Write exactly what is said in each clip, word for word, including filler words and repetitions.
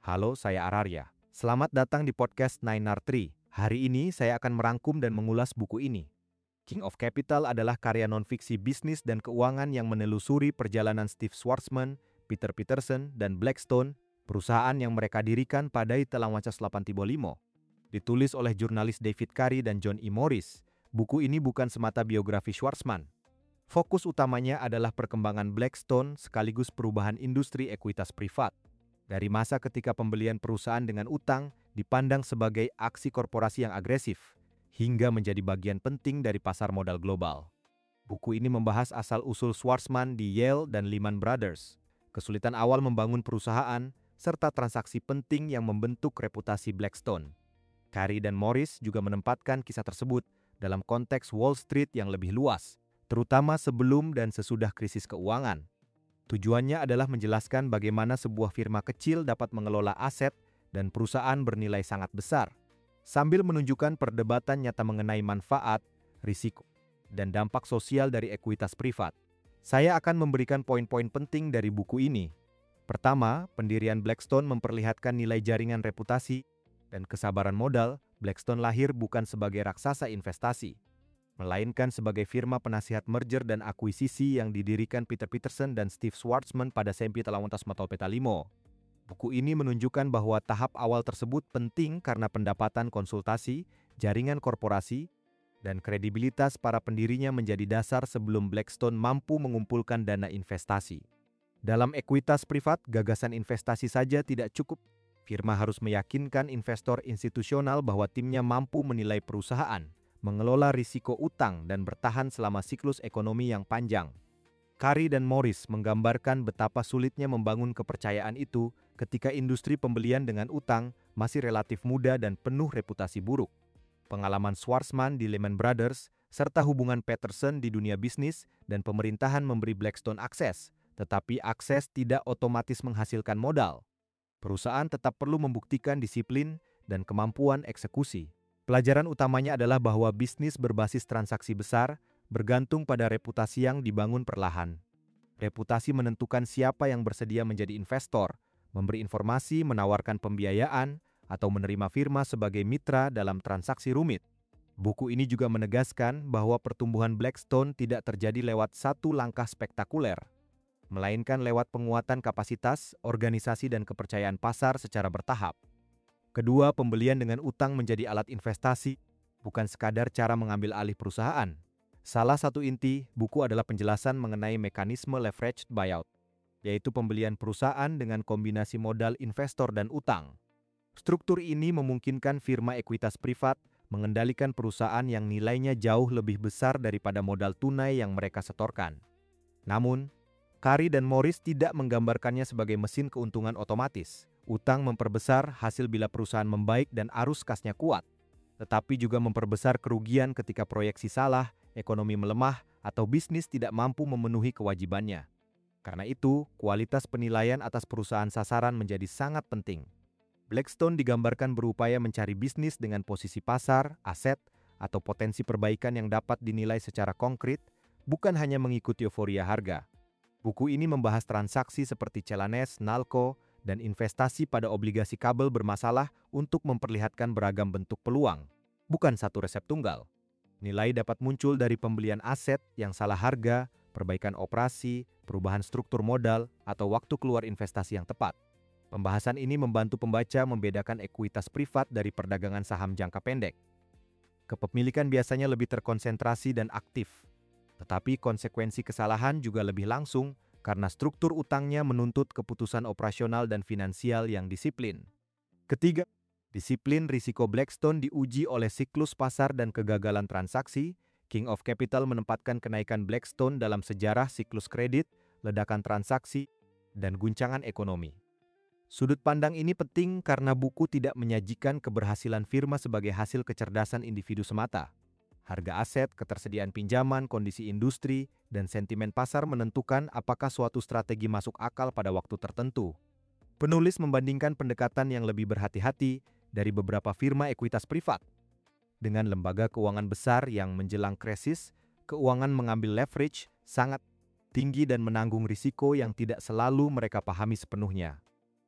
Halo, saya Ararya. Selamat datang di podcast Nine R Tree. Hari ini saya akan merangkum dan mengulas buku ini. King of Capital adalah karya nonfiksi bisnis dan keuangan yang menelusuri perjalanan Steve Schwarzman, Peter Peterson, dan Blackstone, perusahaan yang mereka dirikan pada tahun seribu sembilan ratus delapan puluh lima. Ditulis oleh jurnalis David Carey dan John E. Morris, buku ini bukan semata biografi Schwarzman. Fokus utamanya adalah perkembangan Blackstone sekaligus perubahan industri ekuitas privat. Dari masa ketika pembelian perusahaan dengan utang dipandang sebagai aksi korporasi yang agresif, hingga menjadi bagian penting dari pasar modal global. Buku ini membahas asal-usul Schwarzman di Yale dan Lehman Brothers, kesulitan awal membangun perusahaan, serta transaksi penting yang membentuk reputasi Blackstone. Carey dan Morris juga menempatkan kisah tersebut dalam konteks Wall Street yang lebih luas, terutama sebelum dan sesudah krisis keuangan. Tujuannya adalah menjelaskan bagaimana sebuah firma kecil dapat mengelola aset dan perusahaan bernilai sangat besar, sambil menunjukkan perdebatan nyata mengenai manfaat, risiko, dan dampak sosial dari ekuitas privat. Saya akan memberikan poin-poin penting dari buku ini. Pertama, pendirian Blackstone memperlihatkan nilai jaringan reputasi dan kesabaran modal. Blackstone lahir bukan sebagai raksasa investasi, melainkan sebagai firma penasihat merger dan akuisisi yang didirikan Peter Peterson dan Steve Schwarzman pada tahun seribu sembilan ratus empat puluh lima. Buku ini menunjukkan bahwa tahap awal tersebut penting karena pendapatan konsultasi, jaringan korporasi, dan kredibilitas para pendirinya menjadi dasar sebelum Blackstone mampu mengumpulkan dana investasi. Dalam ekuitas privat, gagasan investasi saja tidak cukup. Firma harus meyakinkan investor institusional bahwa timnya mampu menilai perusahaan, mengelola risiko utang, dan bertahan selama siklus ekonomi yang panjang. Carey dan Morris menggambarkan betapa sulitnya membangun kepercayaan itu ketika industri pembelian dengan utang masih relatif muda dan penuh reputasi buruk. Pengalaman Schwarzman di Lehman Brothers, serta hubungan Peterson di dunia bisnis dan pemerintahan memberi Blackstone akses, tetapi akses tidak otomatis menghasilkan modal. Perusahaan tetap perlu membuktikan disiplin dan kemampuan eksekusi. Pelajaran utamanya adalah bahwa bisnis berbasis transaksi besar bergantung pada reputasi yang dibangun perlahan. Reputasi menentukan siapa yang bersedia menjadi investor, memberi informasi, menawarkan pembiayaan, atau menerima firma sebagai mitra dalam transaksi rumit. Buku ini juga menegaskan bahwa pertumbuhan Blackstone tidak terjadi lewat satu langkah spektakuler, melainkan lewat penguatan kapasitas, organisasi, dan kepercayaan pasar secara bertahap. Kedua, pembelian dengan utang menjadi alat investasi, bukan sekadar cara mengambil alih perusahaan. Salah satu inti buku adalah penjelasan mengenai mekanisme leveraged buyout, yaitu pembelian perusahaan dengan kombinasi modal investor dan utang. Struktur ini memungkinkan firma ekuitas privat mengendalikan perusahaan yang nilainya jauh lebih besar daripada modal tunai yang mereka setorkan. Namun, Carey dan Morris tidak menggambarkannya sebagai mesin keuntungan otomatis. Utang memperbesar hasil bila perusahaan membaik dan arus kasnya kuat, tetapi juga memperbesar kerugian ketika proyeksi salah, ekonomi melemah, atau bisnis tidak mampu memenuhi kewajibannya. Karena itu, kualitas penilaian atas perusahaan sasaran menjadi sangat penting. Blackstone digambarkan berupaya mencari bisnis dengan posisi pasar, aset, atau potensi perbaikan yang dapat dinilai secara konkret, bukan hanya mengikuti euforia harga. Buku ini membahas transaksi seperti Cellanes, Nalco, dan investasi pada obligasi kabel bermasalah untuk memperlihatkan beragam bentuk peluang, bukan satu resep tunggal. Nilai dapat muncul dari pembelian aset yang salah harga, perbaikan operasi, perubahan struktur modal, atau waktu keluar investasi yang tepat. Pembahasan ini membantu pembaca membedakan ekuitas privat dari perdagangan saham jangka pendek. Kepemilikan biasanya lebih terkonsentrasi dan aktif, tetapi konsekuensi kesalahan juga lebih langsung karena struktur utangnya menuntut keputusan operasional dan finansial yang disiplin. Ketiga, disiplin risiko Blackstone diuji oleh siklus pasar dan kegagalan transaksi. King of Capital menempatkan kenaikan Blackstone dalam sejarah siklus kredit, ledakan transaksi, dan guncangan ekonomi. Sudut pandang ini penting karena buku tidak menyajikan keberhasilan firma sebagai hasil kecerdasan individu semata. Harga aset, ketersediaan pinjaman, kondisi industri, dan sentimen pasar menentukan apakah suatu strategi masuk akal pada waktu tertentu. Penulis membandingkan pendekatan yang lebih berhati-hati dari beberapa firma ekuitas privat. Dengan lembaga keuangan besar yang menjelang krisis, keuangan mengambil leverage sangat tinggi dan menanggung risiko yang tidak selalu mereka pahami sepenuhnya.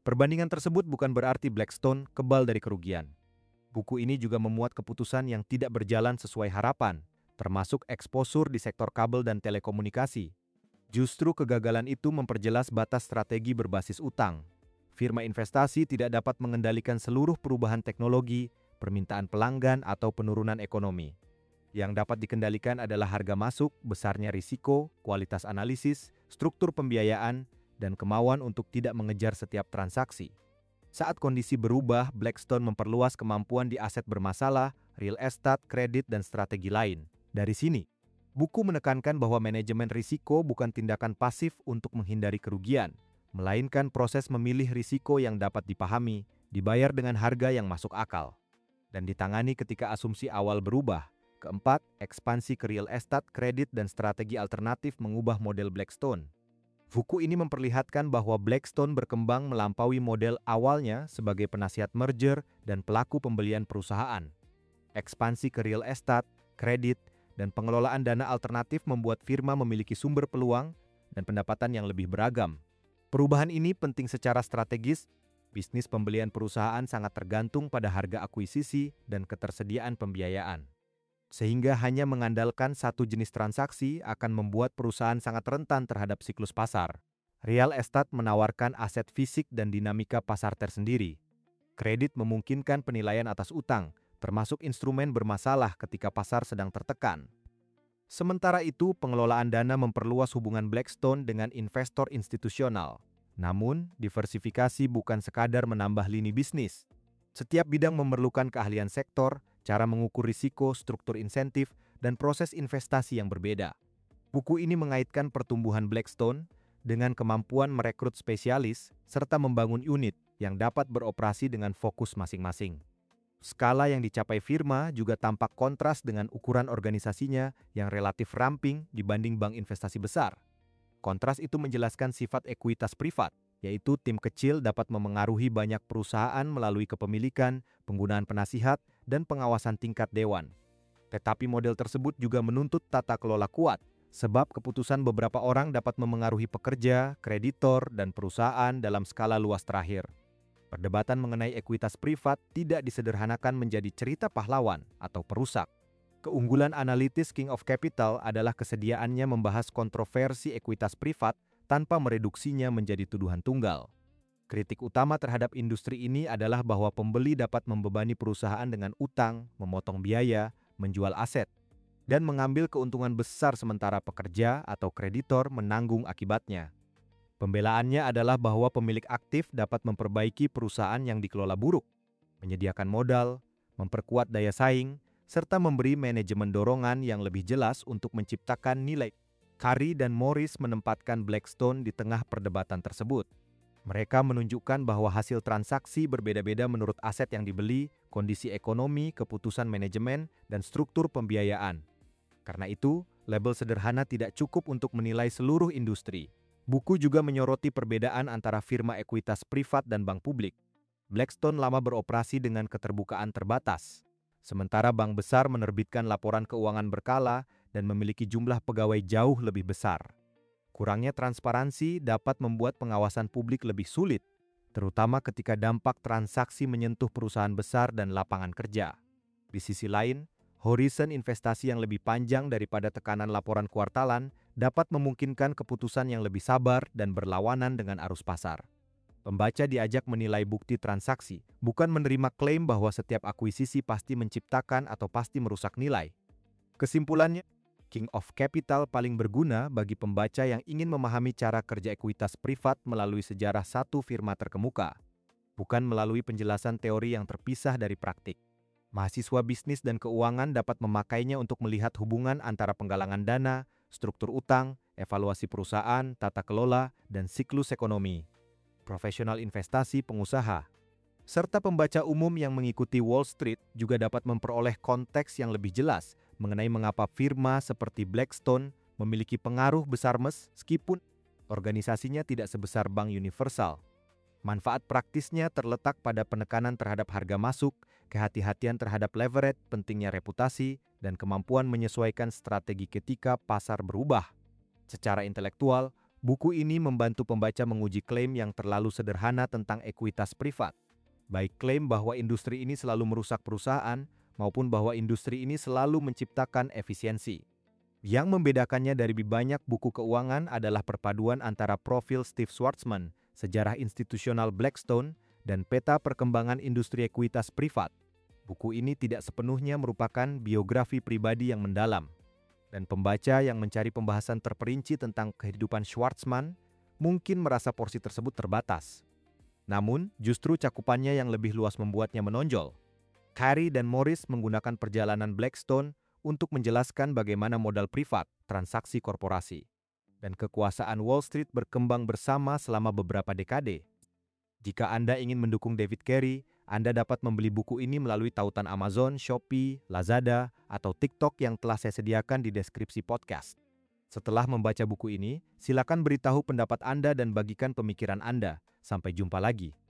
Perbandingan tersebut bukan berarti Blackstone kebal dari kerugian. Buku ini juga memuat keputusan yang tidak berjalan sesuai harapan, termasuk eksposur di sektor kabel dan telekomunikasi. Justru kegagalan itu memperjelas batas strategi berbasis utang. Firma investasi tidak dapat mengendalikan seluruh perubahan teknologi, permintaan pelanggan, atau penurunan ekonomi. Yang dapat dikendalikan adalah harga masuk, besarnya risiko, kualitas analisis, struktur pembiayaan, dan kemauan untuk tidak mengejar setiap transaksi. Saat kondisi berubah, Blackstone memperluas kemampuan di aset bermasalah, real estate, kredit, dan strategi lain. Dari sini, buku menekankan bahwa manajemen risiko bukan tindakan pasif untuk menghindari kerugian, melainkan proses memilih risiko yang dapat dipahami, dibayar dengan harga yang masuk akal, dan ditangani ketika asumsi awal berubah. Keempat, ekspansi ke real estate, kredit, dan strategi alternatif mengubah model Blackstone. Buku ini memperlihatkan bahwa Blackstone berkembang melampaui model awalnya sebagai penasihat merger dan pelaku pembelian perusahaan. Ekspansi ke real estate, kredit, dan pengelolaan dana alternatif membuat firma memiliki sumber peluang dan pendapatan yang lebih beragam. Perubahan ini penting secara strategis. Bisnis pembelian perusahaan sangat tergantung pada harga akuisisi dan ketersediaan pembiayaan. Sehingga hanya mengandalkan satu jenis transaksi akan membuat perusahaan sangat rentan terhadap siklus pasar. Real estate menawarkan aset fisik dan dinamika pasar tersendiri. Kredit memungkinkan penilaian atas utang, termasuk instrumen bermasalah ketika pasar sedang tertekan. Sementara itu, pengelolaan dana memperluas hubungan Blackstone dengan investor institusional. Namun, diversifikasi bukan sekadar menambah lini bisnis. Setiap bidang memerlukan keahlian sektor, cara mengukur risiko, struktur insentif, dan proses investasi yang berbeda. Buku ini mengaitkan pertumbuhan Blackstone dengan kemampuan merekrut spesialis serta membangun unit yang dapat beroperasi dengan fokus masing-masing. Skala yang dicapai firma juga tampak kontras dengan ukuran organisasinya yang relatif ramping dibanding bank investasi besar. Kontras itu menjelaskan sifat ekuitas privat, yaitu tim kecil dapat memengaruhi banyak perusahaan melalui kepemilikan, penggunaan penasihat, dan pengawasan tingkat dewan. Tetapi model tersebut juga menuntut tata kelola kuat, sebab keputusan beberapa orang dapat memengaruhi pekerja, kreditor, dan perusahaan dalam skala luas terakhir. Perdebatan mengenai ekuitas privat tidak disederhanakan menjadi cerita pahlawan atau perusak. Keunggulan analitis King of Capital adalah kesediaannya membahas kontroversi ekuitas privat tanpa mereduksinya menjadi tuduhan tunggal. Kritik utama terhadap industri ini adalah bahwa pembeli dapat membebani perusahaan dengan utang, memotong biaya, menjual aset, dan mengambil keuntungan besar sementara pekerja atau kreditor menanggung akibatnya. Pembelaannya adalah bahwa pemilik aktif dapat memperbaiki perusahaan yang dikelola buruk, menyediakan modal, memperkuat daya saing, serta memberi manajemen dorongan yang lebih jelas untuk menciptakan nilai. Carey dan Morris menempatkan Blackstone di tengah perdebatan tersebut. Mereka menunjukkan bahwa hasil transaksi berbeda-beda menurut aset yang dibeli, kondisi ekonomi, keputusan manajemen, dan struktur pembiayaan. Karena itu, label sederhana tidak cukup untuk menilai seluruh industri. Buku juga menyoroti perbedaan antara firma ekuitas privat dan bank publik. Blackstone lama beroperasi dengan keterbukaan terbatas, sementara bank besar menerbitkan laporan keuangan berkala dan memiliki jumlah pegawai jauh lebih besar. Kurangnya transparansi dapat membuat pengawasan publik lebih sulit, terutama ketika dampak transaksi menyentuh perusahaan besar dan lapangan kerja. Di sisi lain, horizon investasi yang lebih panjang daripada tekanan laporan kuartalan dapat memungkinkan keputusan yang lebih sabar dan berlawanan dengan arus pasar. Pembaca diajak menilai bukti transaksi, bukan menerima klaim bahwa setiap akuisisi pasti menciptakan atau pasti merusak nilai. Kesimpulannya, King of Capital paling berguna bagi pembaca yang ingin memahami cara kerja ekuitas privat melalui sejarah satu firma terkemuka, bukan melalui penjelasan teori yang terpisah dari praktik. Mahasiswa bisnis dan keuangan dapat memakainya untuk melihat hubungan antara penggalangan dana, struktur utang, evaluasi perusahaan, tata kelola, dan siklus ekonomi. Profesional investasi pengusaha, serta pembaca umum yang mengikuti Wall Street juga dapat memperoleh konteks yang lebih jelas mengenai mengapa firma seperti Blackstone memiliki pengaruh besar meskipun organisasinya tidak sebesar Bank Universal. Manfaat praktisnya terletak pada penekanan terhadap harga masuk, kehati-hatian terhadap leverage, pentingnya reputasi, dan kemampuan menyesuaikan strategi ketika pasar berubah. Secara intelektual, Buku ini membantu pembaca menguji klaim yang terlalu sederhana tentang ekuitas privat, baik klaim bahwa industri ini selalu merusak perusahaan maupun bahwa industri ini selalu menciptakan efisiensi. Yang membedakannya dari lebih banyak buku keuangan adalah perpaduan antara profil Steve Schwarzman, sejarah institusional Blackstone, dan peta perkembangan industri ekuitas privat. Buku ini tidak sepenuhnya merupakan biografi pribadi yang mendalam, dan pembaca yang mencari pembahasan terperinci tentang kehidupan Schwarzman mungkin merasa porsi tersebut terbatas. Namun, justru cakupannya yang lebih luas membuatnya menonjol. Carey dan Morris menggunakan perjalanan Blackstone untuk menjelaskan bagaimana modal privat, transaksi korporasi, dan kekuasaan Wall Street berkembang bersama selama beberapa dekade. Jika Anda ingin mendukung David Carey, Anda dapat membeli buku ini melalui tautan Amazon, Shopee, Lazada, atau TikTok yang telah saya sediakan di deskripsi podcast. Setelah membaca buku ini, silakan beritahu pendapat Anda dan bagikan pemikiran Anda. Sampai jumpa lagi.